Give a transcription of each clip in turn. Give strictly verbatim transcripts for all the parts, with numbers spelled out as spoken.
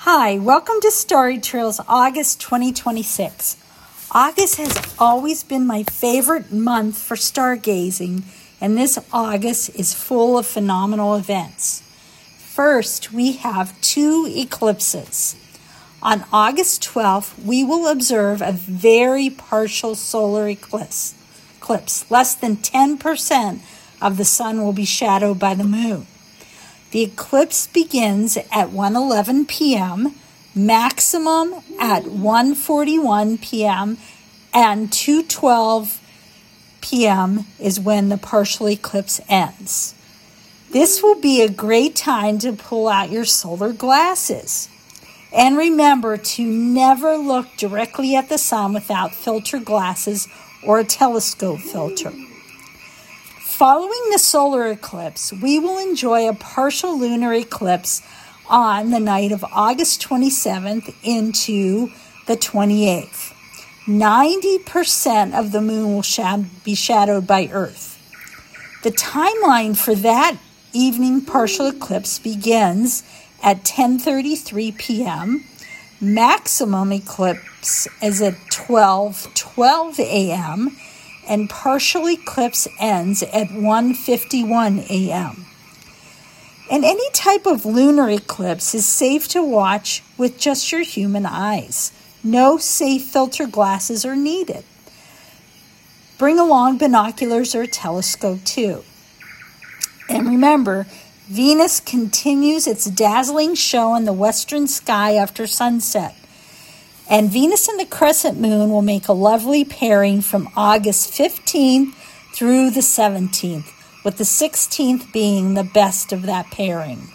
Hi, welcome to Starry Trails August twenty twenty-six. August has always been my favorite month for stargazing, and this August is full of phenomenal events. First, we have two eclipses. On August twelfth, we will observe a very partial solar eclipse. eclipse. Less than ten percent of the sun will be shadowed by the moon. The eclipse begins at one eleven p.m., maximum at one forty-one p.m., and two twelve p.m. is when the partial eclipse ends. This will be a great time to pull out your solar glasses. And remember to never look directly at the sun without filter glasses or a telescope filter. Following the solar eclipse, we will enjoy a partial lunar eclipse on the night of August twenty-seventh into the twenty-eighth. ninety percent of the moon will shad- be shadowed by Earth. The timeline for that evening partial eclipse begins at ten thirty-three p.m. Maximum eclipse is at twelve twelve a.m., and partial eclipse ends at one fifty-one a.m. And any type of lunar eclipse is safe to watch with just your human eyes. No safe filter glasses are needed. Bring along binoculars or a telescope too. And remember, Venus continues its dazzling show in the western sky after sunset. And Venus and the crescent moon will make a lovely pairing from August fifteenth through the seventeenth, with the sixteenth being the best of that pairing.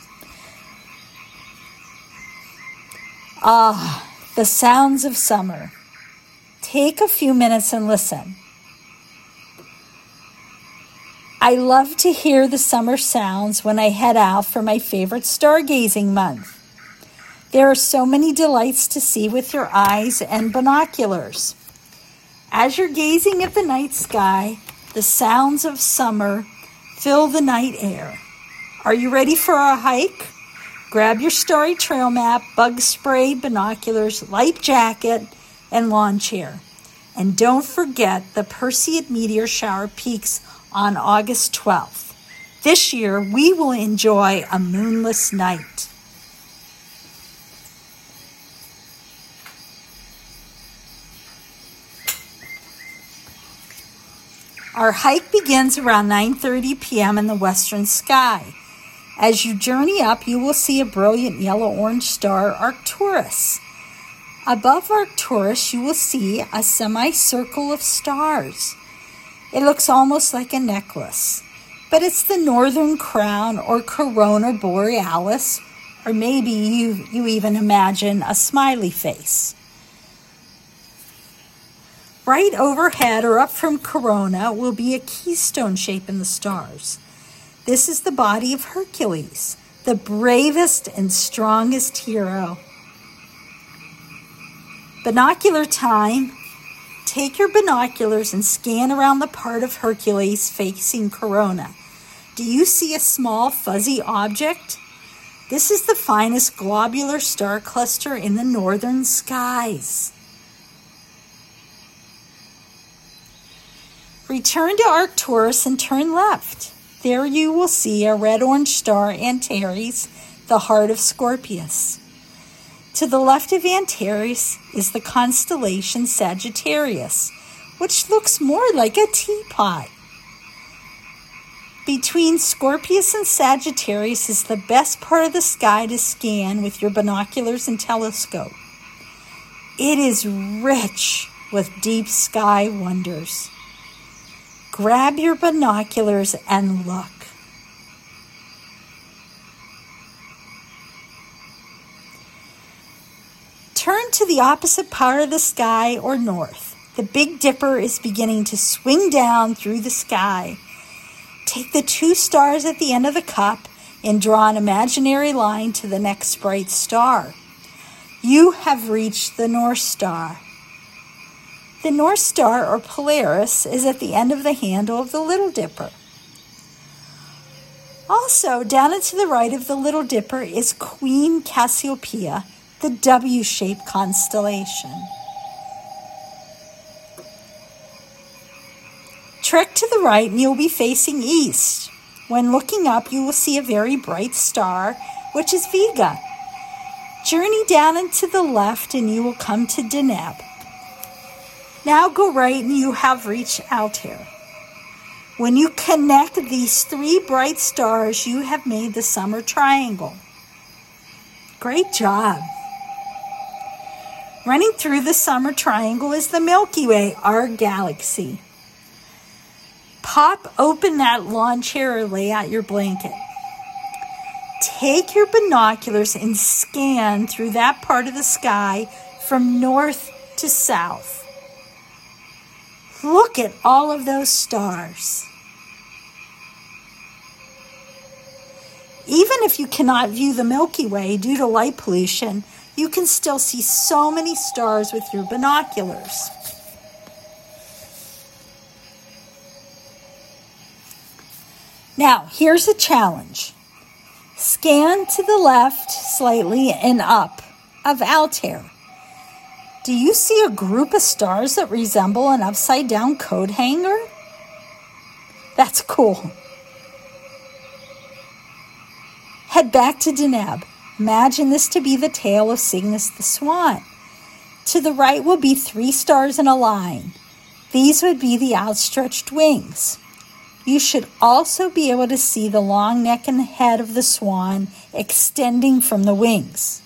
Ah, the sounds of summer. Take a few minutes and listen. I love to hear the summer sounds when I head out for my favorite stargazing month. There are so many delights to see with your eyes and binoculars. As you're gazing at the night sky, the sounds of summer fill the night air. Are you ready for a hike? Grab your Starry Trail map, bug spray, binoculars, light jacket, and lawn chair. And don't forget the Perseid meteor shower peaks on August twelfth. This year, we will enjoy a moonless night. Our hike begins around nine thirty p.m. in the western sky. As you journey up, you will see a brilliant yellow-orange star, Arcturus. Above Arcturus, you will see a semicircle of stars. It looks almost like a necklace, but it's the northern crown or corona borealis, or maybe you, you even imagine a smiley face. Right overhead or up from corona will be a keystone shape in the stars. This is the body of Hercules, the bravest and strongest hero. Binocular time. Take your binoculars and scan around the part of Hercules facing corona. Do you see a small fuzzy object? This is the finest globular star cluster in the northern skies. Return to Arcturus and turn left. There you will see a red-orange star, Antares, the heart of Scorpius. To the left of Antares is the constellation Sagittarius, which looks more like a teapot. Between Scorpius and Sagittarius is the best part of the sky to scan with your binoculars and telescope. It is rich with deep sky wonders. Grab your binoculars and look. Turn to the opposite part of the sky or north. The Big Dipper is beginning to swing down through the sky. Take the two stars at the end of the cup and draw an imaginary line to the next bright star. You have reached the North Star. The North Star, or Polaris, is at the end of the handle of the Little Dipper. Also, down and to the right of the Little Dipper is Queen Cassiopeia, the W-shaped constellation. Trek to the right and you'll be facing east. When looking up, you will see a very bright star, which is Vega. Journey down and to the left and you will come to Deneb. Now go right and you have reached Altair. When you connect these three bright stars, you have made the summer triangle. Great job. Running through the summer triangle is the Milky Way, our galaxy. Pop open that lawn chair or lay out your blanket. Take your binoculars and scan through that part of the sky from north to south. Look at all of those stars. Even if you cannot view the Milky Way due to light pollution, you can still see so many stars with your binoculars. Now, here's a challenge. Scan to the left slightly and up of Altair. Do you see a group of stars that resemble an upside-down coat hanger? That's cool. Head back to Deneb. Imagine this to be the tail of Cygnus the Swan. To the right will be three stars in a line. These would be the outstretched wings. You should also be able to see the long neck and head of the swan extending from the wings.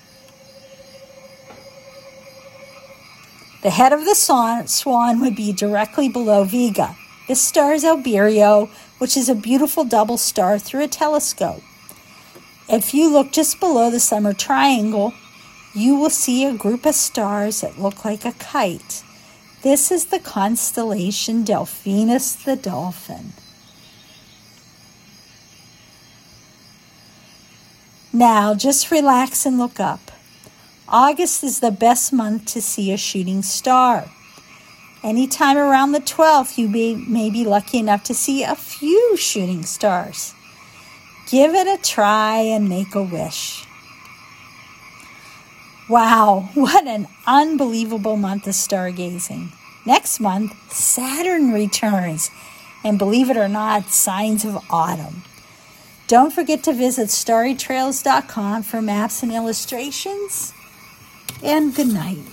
The head of the swan would be directly below Vega. This star is Albireo, which is a beautiful double star through a telescope. If you look just below the summer triangle, you will see a group of stars that look like a kite. This is the constellation Delphinus the Dolphin. Now, just relax and look up. August is the best month to see a shooting star. Anytime around the twelfth, you may, may be lucky enough to see a few shooting stars. Give it a try and make a wish. Wow, what an unbelievable month of stargazing. Next month, Saturn returns, and believe it or not, signs of autumn. Don't forget to visit starry trails dot com for maps and illustrations, and good night.